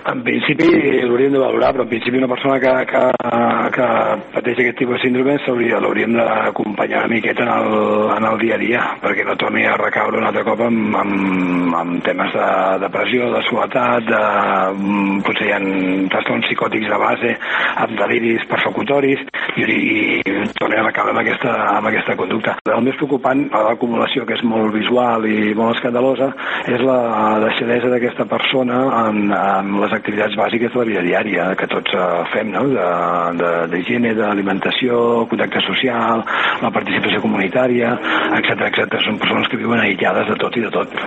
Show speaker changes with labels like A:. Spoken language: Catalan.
A: En principi l'hauríem de valorar, però en principi una persona que pateix aquest tipus de síndrome l'hauríem d'acompanyar una miqueta en el dia a dia, perquè no torni a recaure un altre cop amb temes de depressió, de soledat, potser hi ha trastorns psicòtics de base, amb deliris persecutoris, i torni a recaure amb aquesta conducta. El més preocupant, a l'acumulació, que és molt visual i molt escandalosa, és la deixadesa d'aquesta persona en les activitats bàsiques de la vida diària que tots fem, no? D'higiene, d'alimentació, contacte social, la participació comunitària, etc. Són persones que viuen aïllades de tot i de tot.